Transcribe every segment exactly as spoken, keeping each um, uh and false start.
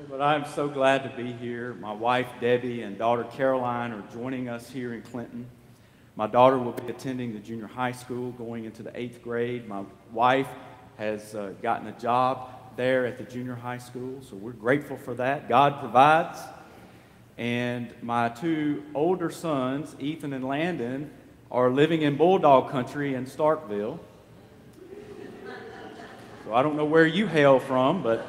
But I'm so glad to be here. My wife, Debbie, and daughter, Caroline, are joining us here in Clinton. My daughter will be attending the junior high school, going into the eighth grade. My wife has uh, gotten a job there at the junior high school, so we're grateful for that. God provides. And my two older sons, Ethan and Landon, are living in Bulldog Country in Starkville. So I don't know where you hail from, but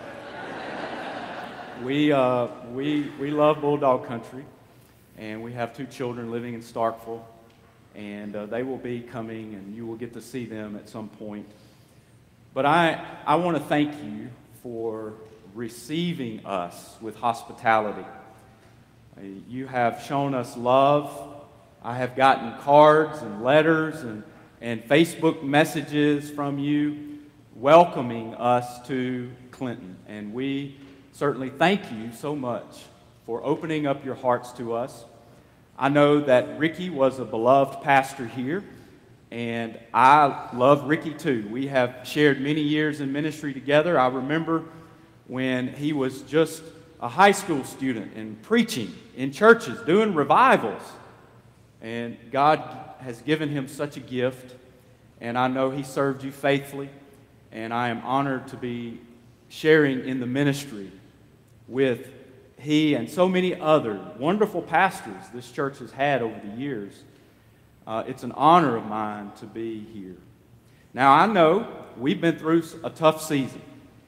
we, uh, we, we love Bulldog Country, and we have two children living in Starkville, and uh, they will be coming, and you will get to see them at some point. But I, I want to thank you for receiving us with hospitality. Uh, you have shown us love. I have gotten cards and letters and, and Facebook messages from you welcoming us to Clinton, and we certainly thank you so much for opening up your hearts to us. I know that Ricky was a beloved pastor here, and I love Ricky too. We have shared many years in ministry together. I remember when he was just a high school student and preaching in churches, doing revivals, and God has given him such a gift, and I know he served you faithfully, and I am honored to be sharing in the ministry with he and so many other wonderful pastors this church has had over the years. Uh, it's an honor of mine to be here. Now, I know we've been through a tough season.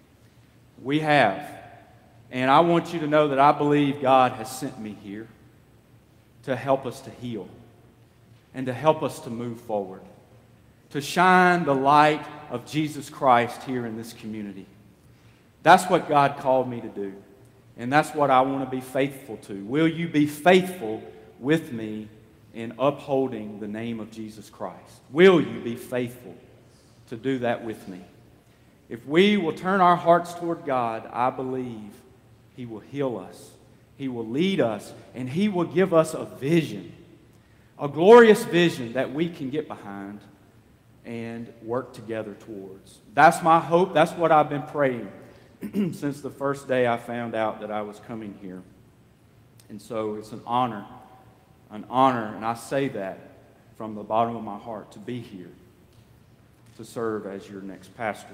We have. And I want you to know that I believe God has sent me here to help us to heal and to help us to move forward, to shine the light of Jesus Christ here in this community. That's what God called me to do, and that's what I want to be faithful to. Will you be faithful with me in upholding the name of Jesus Christ? Will you be faithful to do that with me? If we will turn our hearts toward God, I believe He will heal us, He will lead us, and He will give us a vision, a glorious vision that we can get behind and work together towards. That's my hope. That's what I've been praying since the first day I found out that I was coming here. And so it's an honor, an honor, and I say that from the bottom of my heart, to be here to serve as your next pastor.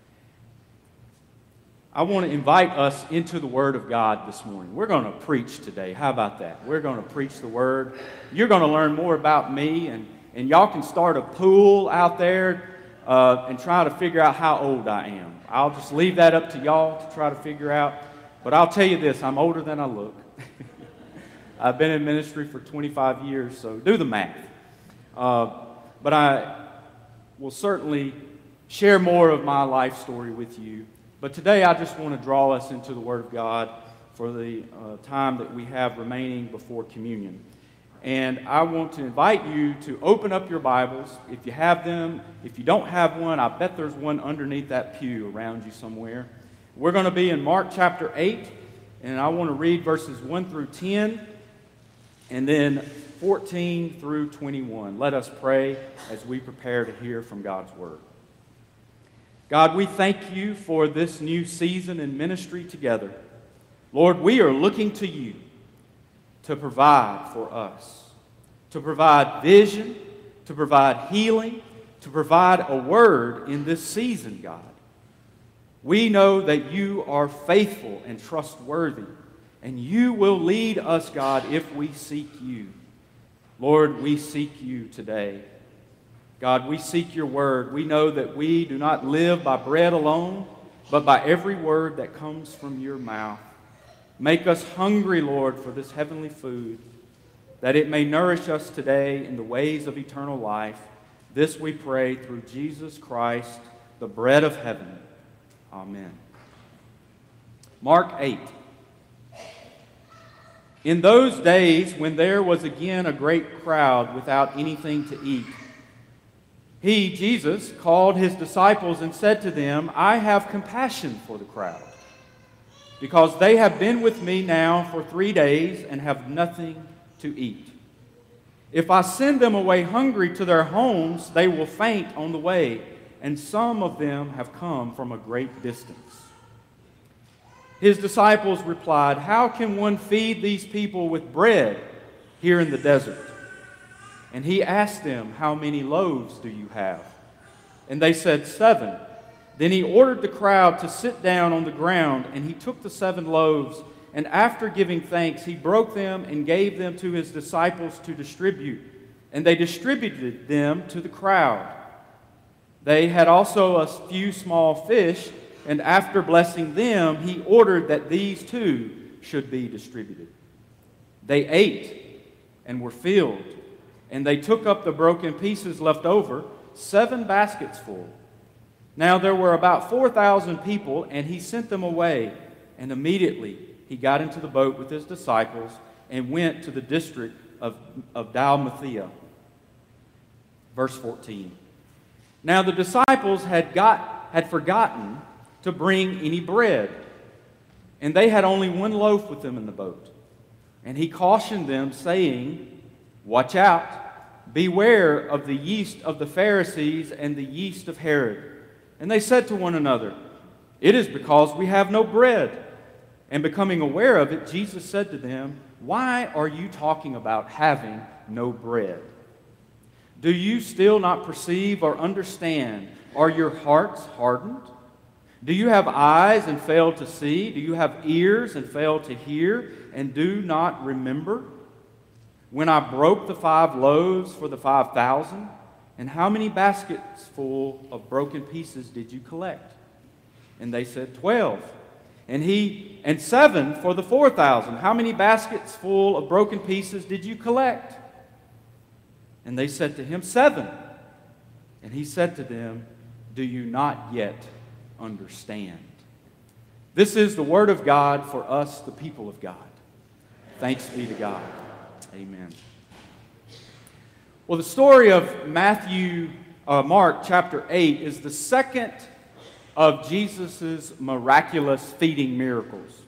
I want to invite us into the Word of God this morning. We're going to preach today. How about that? We're going to preach the Word. You're going to learn more about me, and And y'all can start a pool out there uh, and try to figure out how old I am. I'll just leave that up to y'all to try to figure out. But I'll tell you this, I'm older than I look. I've been in ministry for twenty-five years, so do the math. Uh, but I will certainly share more of my life story with you. But today I just want to draw us into the Word of God for the uh, time that we have remaining before communion. And I want to invite you to open up your Bibles, if you have them. If you don't have one, I bet there's one underneath that pew around you somewhere. We're going to be in Mark chapter eight, and I want to read verses one through ten, and then fourteen through twenty-one. Let us pray as we prepare to hear from God's Word. God, we thank you for this new season in ministry together. Lord, we are looking to you to provide for us, to provide vision, to provide healing, to provide a word in this season, God. We know that you are faithful and trustworthy, and you will lead us, God, if we seek you. Lord, we seek you today. God, we seek your word. We know that we do not live by bread alone, but by every word that comes from your mouth. Make us hungry, Lord, for this heavenly food, that it may nourish us today in the ways of eternal life. This we pray through Jesus Christ, the bread of heaven. Amen. Mark eight. In those days, when there was again a great crowd without anything to eat, he, Jesus, called his disciples and said to them, I have compassion for the crowd, because they have been with me now for three days and have nothing to eat. If I send them away hungry to their homes, they will faint on the way, and some of them have come from a great distance. His disciples replied, "How can one feed these people with bread here in the desert?" And he asked them, "How many loaves do you have?" And they said, "Seven." Then he ordered the crowd to sit down on the ground, and he took the seven loaves, and after giving thanks, he broke them and gave them to his disciples to distribute. And they distributed them to the crowd. They had also a few small fish, and after blessing them, he ordered that these too should be distributed. They ate and were filled, and they took up the broken pieces left over, seven baskets full. Now there were about four thousand people, and he sent them away, and immediately he got into the boat with his disciples and went to the district of, of Dalmathia. Verse fourteen. Now the disciples had, got, had forgotten to bring any bread, and they had only one loaf with them in the boat. And he cautioned them, saying, "Watch out, beware of the yeast of the Pharisees and the yeast of Herod." And they said to one another, "It is because we have no bread." And becoming aware of it, Jesus said to them, "Why are you talking about having no bread? Do you still not perceive or understand? Are your hearts hardened? Do you have eyes and fail to see? Do you have ears and fail to hear and do not remember? When I broke the five loaves for the five thousand, and how many baskets full of broken pieces did you collect?" And they said, "Twelve." And he, and seven for the four thousand. How many baskets full of broken pieces did you collect? And they said to him, "Seven." And he said to them, "Do you not yet understand?" This is the word of God for us, the people of God. Thanks be to God. Amen. Well, the story of Matthew, uh, Mark chapter eight is the second of Jesus' miraculous feeding miracles.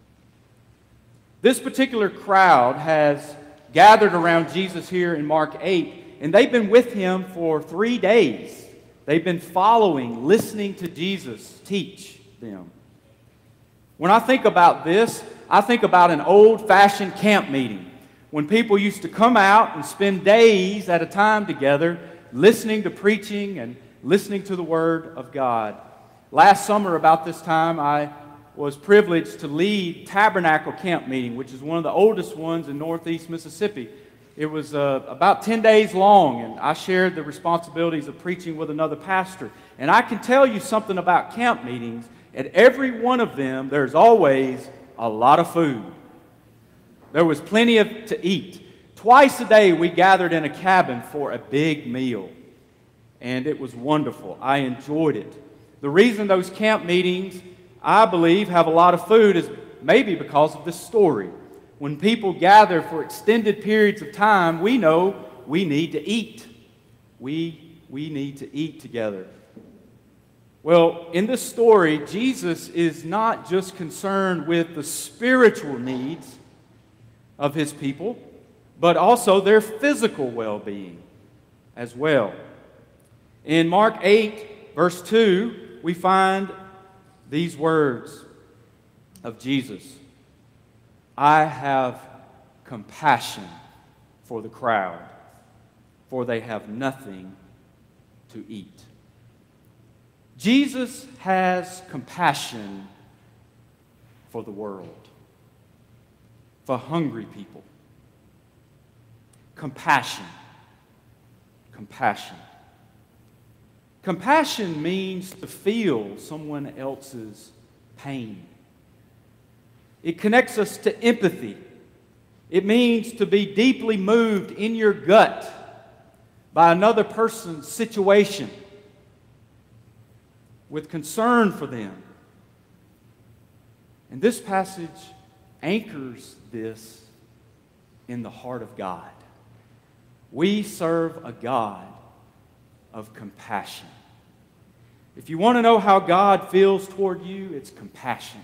This particular crowd has gathered around Jesus here in Mark eight, and they've been with him for three days. They've been following, listening to Jesus teach them. When I think about this, I think about an old-fashioned camp meeting, when people used to come out and spend days at a time together, listening to preaching and listening to the Word of God. Last summer, about this time, I was privileged to lead Tabernacle Camp Meeting, which is one of the oldest ones in Northeast Mississippi. It was uh, about ten days long, and I shared the responsibilities of preaching with another pastor. And I can tell you something about camp meetings. At every one of them, there's always a lot of food. There was plenty of, to eat. Twice a day, we gathered in a cabin for a big meal, and it was wonderful. I enjoyed it. The reason those camp meetings, I believe, have a lot of food is maybe because of this story. When people gather for extended periods of time, we know we need to eat. We, we need to eat together. Well, in this story, Jesus is not just concerned with the spiritual needs of his people, but also their physical well-being as well. In Mark eight, verse two, we find these words of Jesus: "I have compassion for the crowd, for they have nothing to eat." Jesus has compassion for the world, for hungry people. Compassion. Compassion. Compassion means to feel someone else's pain. It connects us to empathy. It means to be deeply moved in your gut by another person's situation, with concern for them. And this passage anchors this in the heart of God. We serve a God of compassion. If you want to know how God feels toward you, it's compassion.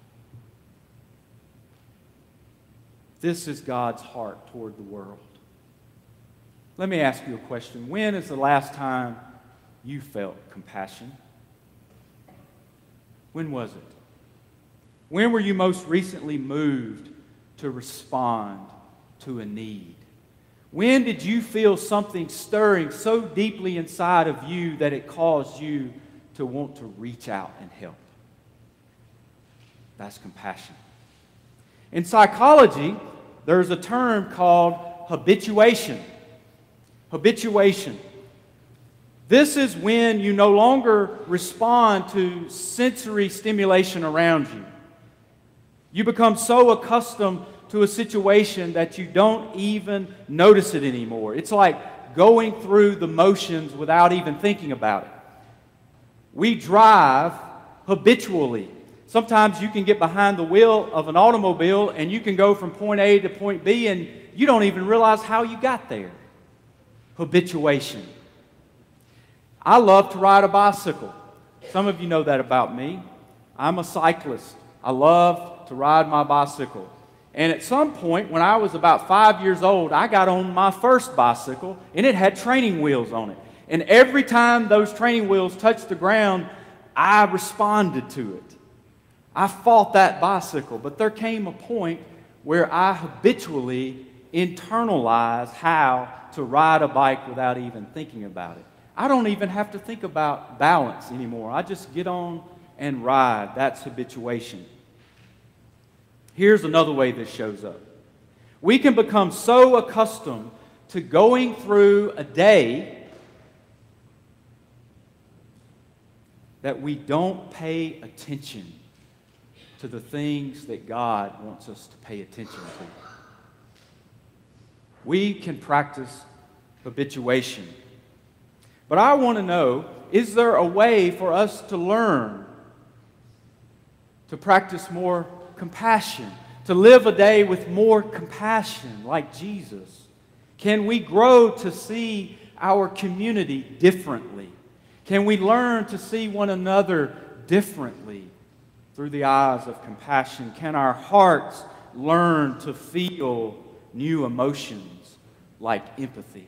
This is God's heart toward the world. Let me ask you a question. When is the last time you felt compassion? When was it? When were you most recently moved to respond to a need? When did you feel something stirring so deeply inside of you that it caused you to want to reach out and help? That's compassion. In psychology, there's a term called habituation. Habituation. This is when you no longer respond to sensory stimulation around you. You become so accustomed to a situation that you don't even notice it anymore. It's like going through the motions without even thinking about it. We drive habitually. Sometimes you can get behind the wheel of an automobile and you can go from point A to point B and you don't even realize how you got there. Habituation. I love to ride a bicycle. Some of you know that about me. I'm a cyclist. I love to ride my bicycle. And at some point, when I was about five years old, I got on my first bicycle, and it had training wheels on it. And every time those training wheels touched the ground, I responded to it. I fought that bicycle, but there came a point where I habitually internalized how to ride a bike without even thinking about it. I don't even have to think about balance anymore. I just get on and ride. That's habituation. Here's another way this shows up. We can become so accustomed to going through a day that we don't pay attention to the things that God wants us to pay attention to. We can practice habituation. But I want to know, is there a way for us to learn to practice more compassion, to live a day with more compassion like Jesus? Can we grow to see our community differently? Can we learn to see one another differently through the eyes of compassion? Can our hearts learn to feel new emotions like empathy?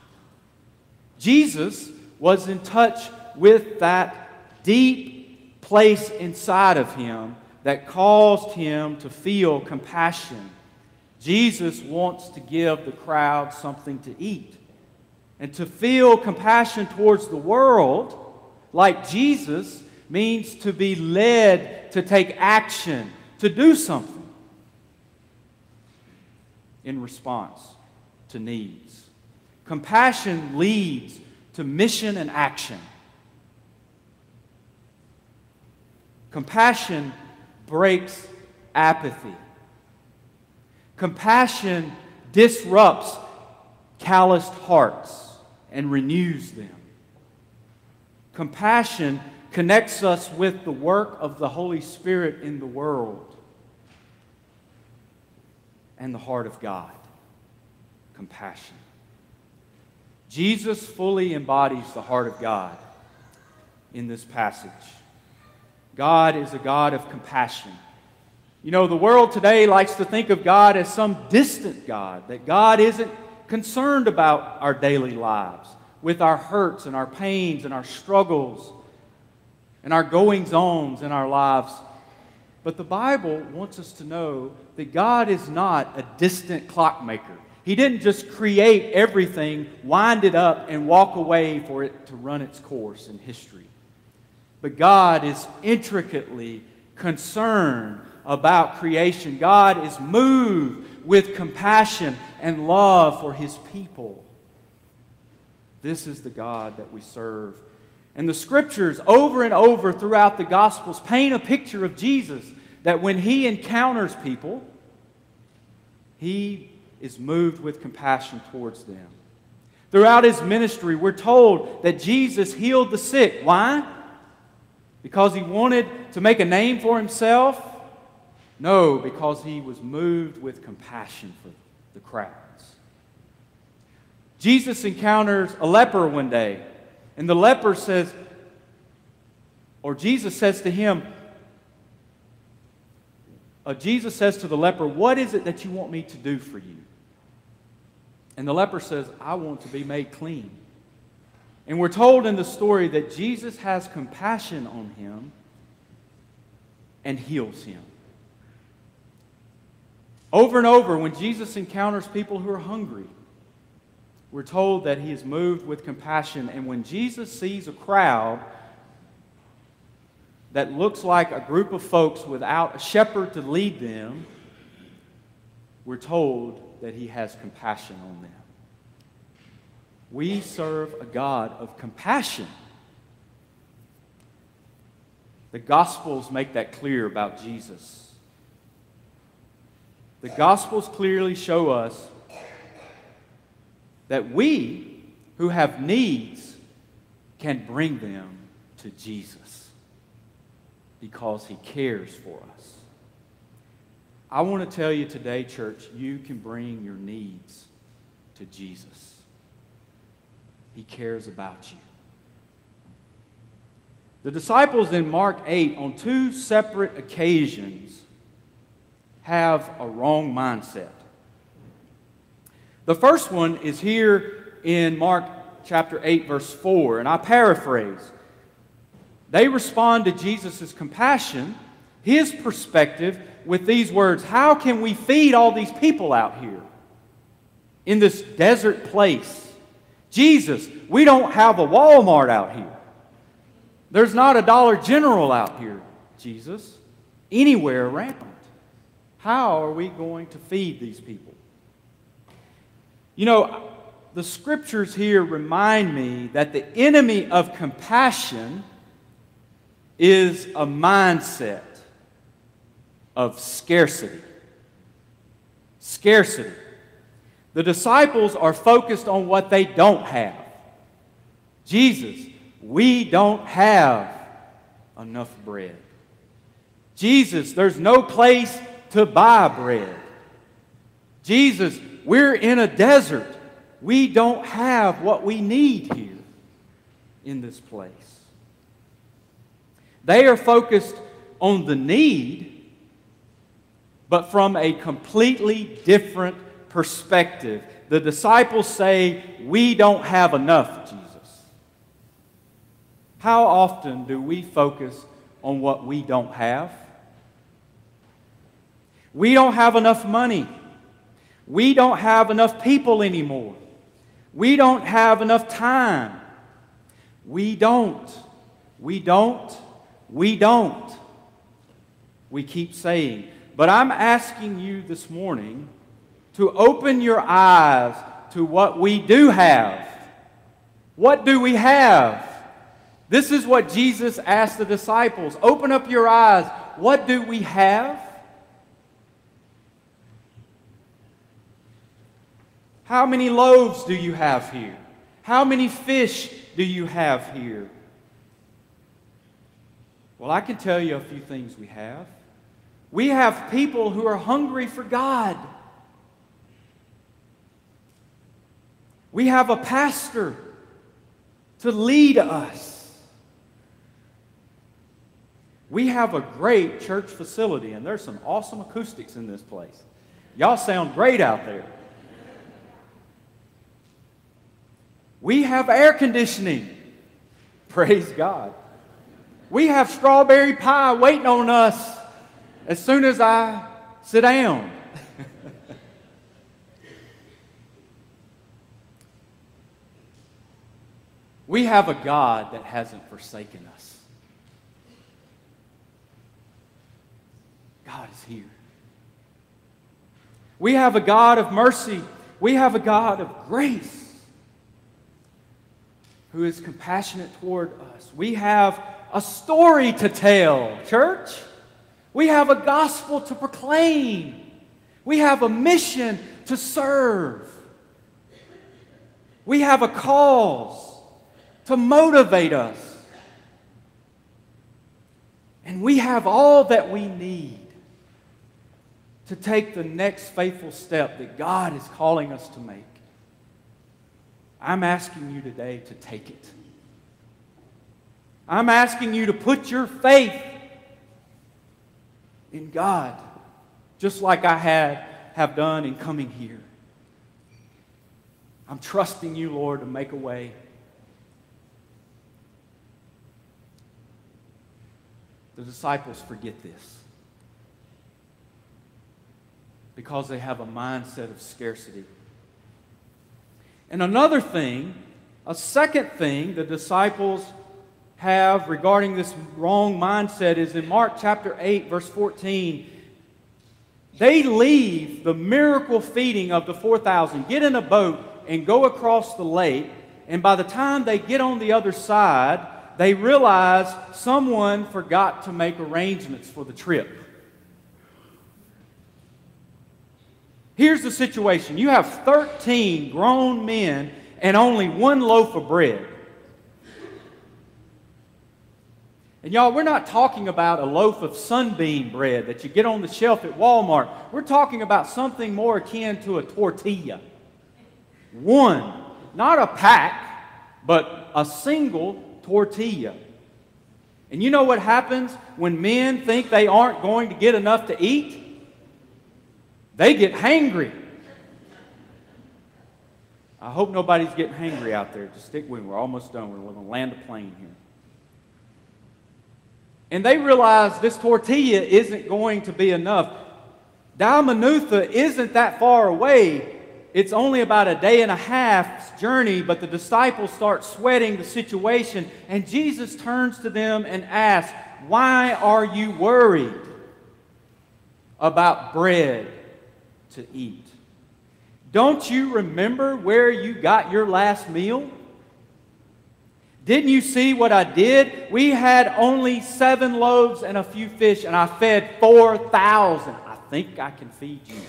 Jesus was in touch with that deep place inside of him that caused him to feel compassion. Jesus wants to give the crowd something to eat. And to feel compassion towards the world, like Jesus, means to be led to take action, to do something in response to needs. Compassion leads to mission and action. Compassion breaks apathy. Compassion disrupts calloused hearts and renews them. Compassion connects us with the work of the Holy Spirit in the world and the heart of God. Compassion. Jesus fully embodies the heart of God in this passage. God is a God of compassion. You know, the world today likes to think of God as some distant God, that God isn't concerned about our daily lives, with our hurts and our pains and our struggles and our goings-ons in our lives. But the Bible wants us to know that God is not a distant clockmaker. He didn't just create everything, wind it up, and walk away for it to run its course in history. But God is intricately concerned about creation. God is moved with compassion and love for His people. This is the God that we serve. And the Scriptures, over and over throughout the Gospels, paint a picture of Jesus, that when He encounters people, He is moved with compassion towards them. Throughout His ministry, we're told that Jesus healed the sick. Why? Because He wanted to make a name for Himself? No, because He was moved with compassion for the crowds. Jesus encounters a leper one day, and the leper says, or Jesus says to him, uh, Jesus says to the leper, "What is it that you want me to do for you?" And the leper says, "I want to be made clean." And we're told in the story that Jesus has compassion on him and heals him. Over and over, when Jesus encounters people who are hungry, we're told that he is moved with compassion. And when Jesus sees a crowd that looks like a group of folks without a shepherd to lead them, we're told that he has compassion on them. We serve a God of compassion. The Gospels make that clear about Jesus. The Gospels clearly show us that we who have needs can bring them to Jesus because he cares for us. I want to tell you today, church, you can bring your needs to Jesus. He cares about you. The disciples in Mark eight, on two separate occasions, have a wrong mindset. The first one is here in Mark chapter eight, verse four, and I paraphrase. They respond to Jesus' compassion, his perspective, with these words: how can we feed all these people out here in this desert place? Jesus, we don't have a Walmart out here. There's not a Dollar General out here, Jesus, anywhere around. How are we going to feed these people? You know, the scriptures here remind me that the enemy of compassion is a mindset of scarcity. Scarcity. The disciples are focused on what they don't have. Jesus, we don't have enough bread. Jesus, there's no place to buy bread. Jesus, we're in a desert. We don't have what we need here in this place. They are focused on the need, but from a completely different perspective. The disciples say, we don't have enough, Jesus. How often do we focus on what we don't have? We don't have enough money. We don't have enough people anymore. We don't have enough time. We don't. We don't. We don't. We keep saying. But I'm asking you this morning to open your eyes to what we do have. What do we have? This is what Jesus asked the disciples. Open up your eyes. What do we have? How many loaves do you have here? How many fish do you have here? Well, I can tell you a few things we have. We have people who are hungry for God. We have a pastor to lead us. We have a great church facility, and there's some awesome acoustics in this place. Y'all sound great out there. We have air conditioning. Praise God. We have strawberry pie waiting on us as soon as I sit down. We have a God that hasn't forsaken us. God is here. We have a God of mercy. We have a God of grace who is compassionate toward us. We have a story to tell, church. We have a gospel to proclaim. We have a mission to serve. We have a cause to motivate us. And we have all that we need to take the next faithful step that God is calling us to make. I'm asking you today to take it. I'm asking you to put your faith in God, just like I had have done in coming here. I'm trusting you, Lord, to make a way. The disciples forget this. because they have a mindset of scarcity. And another thing, a second thing the disciples have regarding this wrong mindset is in Mark chapter eight, verse fourteen. They leave the miracle feeding of the four thousand, get in a boat, and go across the lake. And by the time they get on the other side, they realize someone forgot to make arrangements for the trip. Here's the situation. You have thirteen grown men and only one loaf of bread. And y'all, we're not talking about a loaf of sunbeam bread that you get on the shelf at Walmart. We're talking about something more akin to a tortilla. One, not a pack, but a single tortilla. And you know what happens when men think they aren't going to get enough to eat? They get hangry. I hope nobody's getting hangry out there. Just stick with me. We're almost done. We're going to land a plane here. And they realize this tortilla isn't going to be enough. Dalmanutha isn't that far away. It's only about a day and a half's journey, but the disciples start sweating the situation, and Jesus turns to them and asks, "Why are you worried about bread to eat? Don't you remember where you got your last meal? Didn't you see what I did? We had only seven loaves and a few fish, and I fed four thousand. I think I can feed you."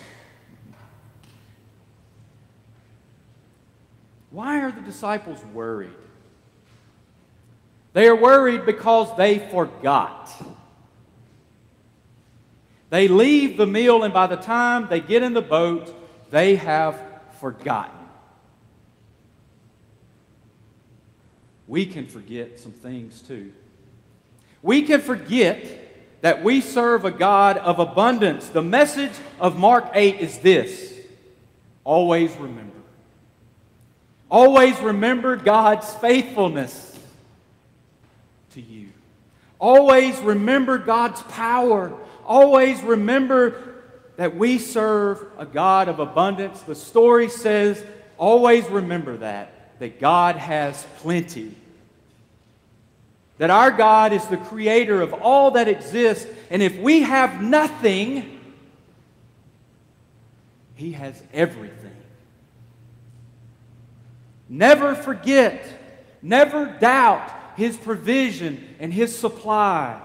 Why are the disciples worried? They are worried because they forgot. They leave the meal, and by the time they get in the boat, they have forgotten. We can forget some things too. We can forget that we serve a God of abundance. The message of Mark eight is this: always remember. Always remember God's faithfulness to you. Always remember God's power. Always remember that we serve a God of abundance. The story says, always remember that, that God has plenty. That our God is the creator of all that exists, and if we have nothing, He has everything. Never forget, never doubt His provision and His supply.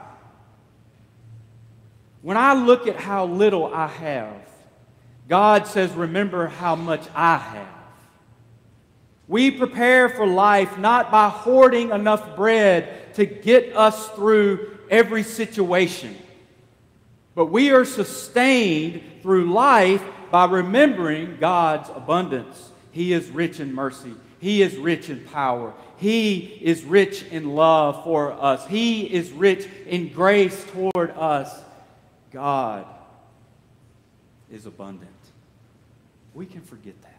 When I look at how little I have, God says, remember how much I have. We prepare for life not by hoarding enough bread to get us through every situation, but we are sustained through life by remembering God's abundance. He is rich in mercy. He is rich in power. He is rich in love for us. He is rich in grace toward us. God is abundant. We can forget that.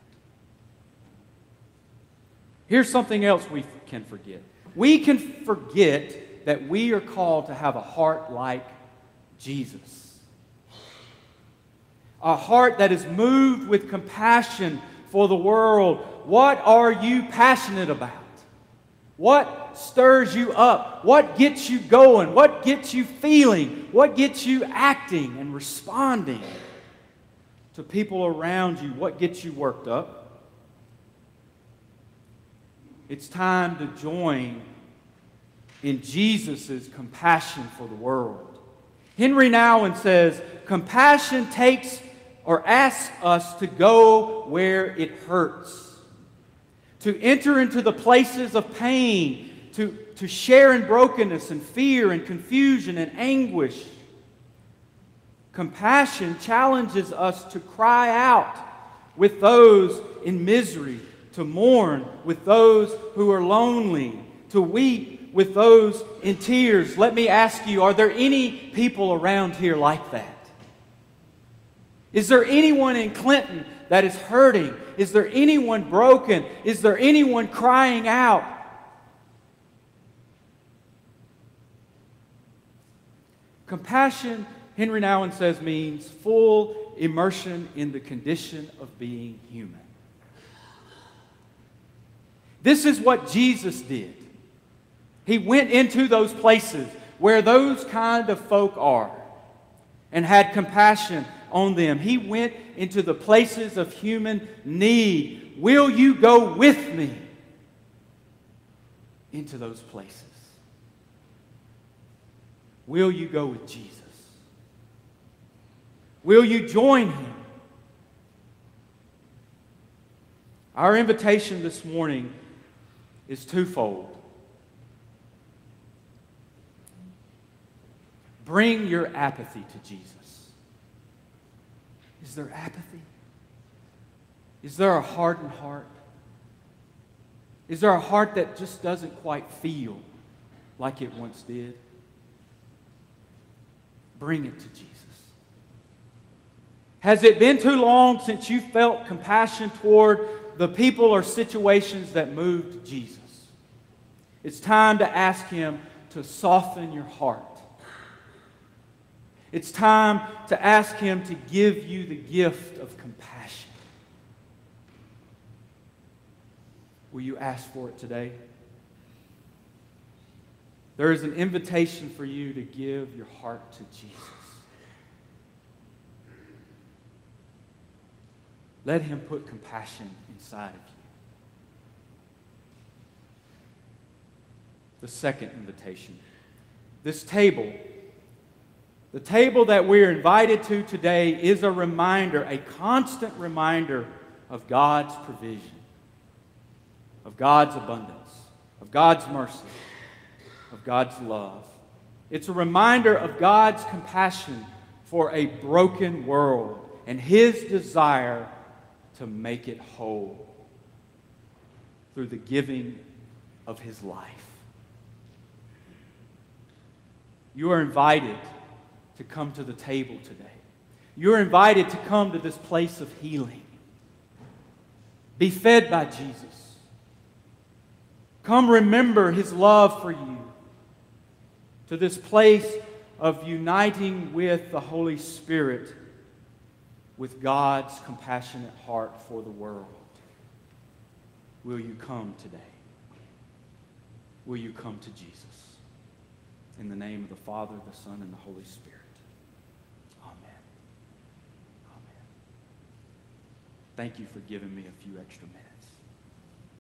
Here's something else we can forget. We can forget that we are called to have a heart like Jesus. A heart that is moved with compassion for the world. What are you passionate about? What stirs you up? What gets you going? What gets you feeling? What gets you acting and responding to people around you? What gets you worked up? It's time to join in Jesus' compassion for the world. Henry Nouwen says, compassion takes or asks us to go where it hurts, to enter into the places of pain, to, to share in brokenness and fear and confusion and anguish. Compassion challenges us to cry out with those in misery, to mourn with those who are lonely, to weep with those in tears. Let me ask you, are there any people around here like that? Is there anyone in Clinton that is hurting? Is there anyone broken? Is there anyone crying out? Compassion, Henry Nouwen says, means full immersion in the condition of being human. This is what Jesus did. He went into those places where those kind of folk are and had compassion on them. He went into the places of human need. Will you go with me into those places? Will you go with Jesus? Will you join Him? Our invitation this morning is twofold. Bring your apathy to Jesus. Is there apathy? Is there a hardened heart? Is there a heart that just doesn't quite feel like it once did? Bring it to Jesus. Has it been too long since you felt compassion toward the people or situations that moved Jesus? It's time to ask Him to soften your heart. It's time to ask Him to give you the gift of compassion. Will you ask for it today? There is an invitation for you to give your heart to Jesus. Let Him put compassion inside of you. The second invitation. This table, the table that we're invited to today, is a reminder, a constant reminder of God's provision, of God's abundance, of God's mercy, of God's love. It's a reminder of God's compassion for a broken world and His desire to make it whole through the giving of His life. You are invited to come to the table today. You're invited to come to this place of healing. Be fed by Jesus. Come remember His love for you. To this place of uniting with the Holy Spirit, with God's compassionate heart for the world. Will you come today? Will you come to Jesus? In the name of the Father, the Son, and the Holy Spirit. Amen. Amen. Thank you for giving me a few extra minutes.